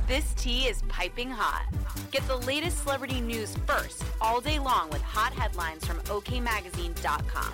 This tea is piping hot. Get the latest celebrity news first all day long with hot headlines from OKMagazine.com.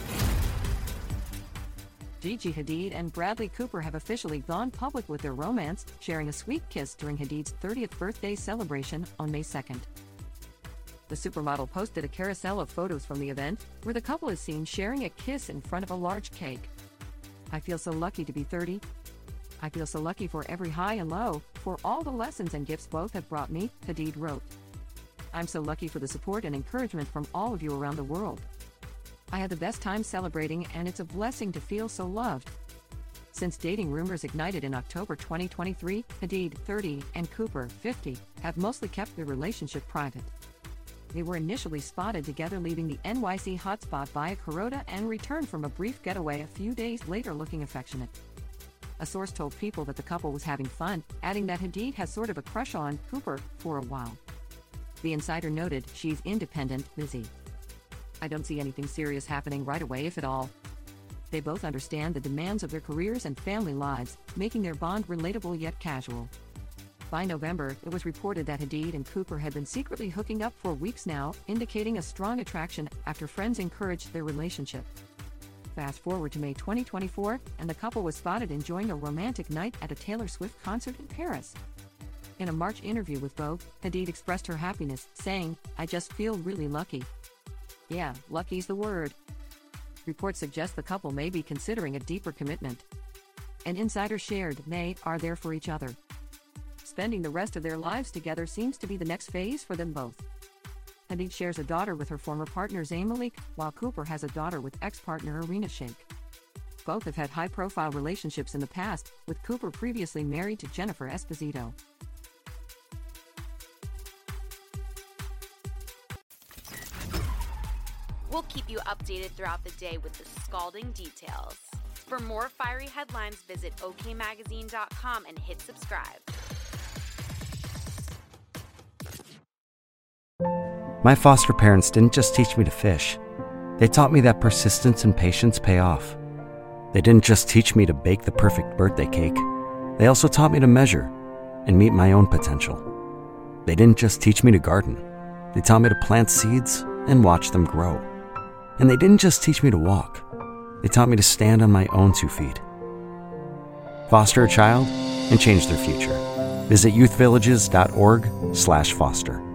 Gigi Hadid and Bradley Cooper have officially gone public with their romance, sharing a sweet kiss during Hadid's 30th birthday celebration on May 2nd. The supermodel posted a carousel of photos from the event, where the couple is seen sharing a kiss in front of a large cake. "I feel so lucky to be 30. I feel so lucky for every high and low, for all the lessons and gifts both have brought me," Hadid wrote. "I'm so lucky for the support and encouragement from all of you around the world. I had the best time celebrating, and it's a blessing to feel so loved." Since dating rumors ignited in October 2023, Hadid, 30, and Cooper, 50, have mostly kept their relationship private. They were initially spotted together leaving the NYC hotspot via Kuroda and returned from a brief getaway a few days later looking affectionate. A source told People that the couple was having fun, adding that Hadid has sort of a crush on Cooper for a while. The insider noted, "She's independent, busy. I don't see anything serious happening right away, if at all." They both understand the demands of their careers and family lives, making their bond relatable yet casual. By November, it was reported that Hadid and Cooper had been secretly hooking up for weeks now, indicating a strong attraction after friends encouraged their relationship. Fast forward to May 2024, and the couple was spotted enjoying a romantic night at a Taylor Swift concert in Paris. In a March interview with Vogue, Hadid expressed her happiness, saying, "I just feel really lucky." Yeah, lucky's the word. Reports suggest the couple may be considering a deeper commitment. An insider shared they are there for each other. Spending the rest of their lives together seems to be the next phase for them both. Hadid shares a daughter with her former partner Zayn Malik, while Cooper has a daughter with ex-partner Irina Shayk. Both have had high-profile relationships in the past, with Cooper previously married to Jennifer Esposito. We'll keep you updated throughout the day with the scalding details. For more fiery headlines, visit OKMagazine.com and hit subscribe. My foster parents didn't just teach me to fish. They taught me that persistence and patience pay off. They didn't just teach me to bake the perfect birthday cake. They also taught me to measure and meet my own potential. They didn't just teach me to garden. They taught me to plant seeds and watch them grow. And they didn't just teach me to walk. They taught me to stand on my own 2 feet. Foster a child and change their future. Visit youthvillages.org/foster.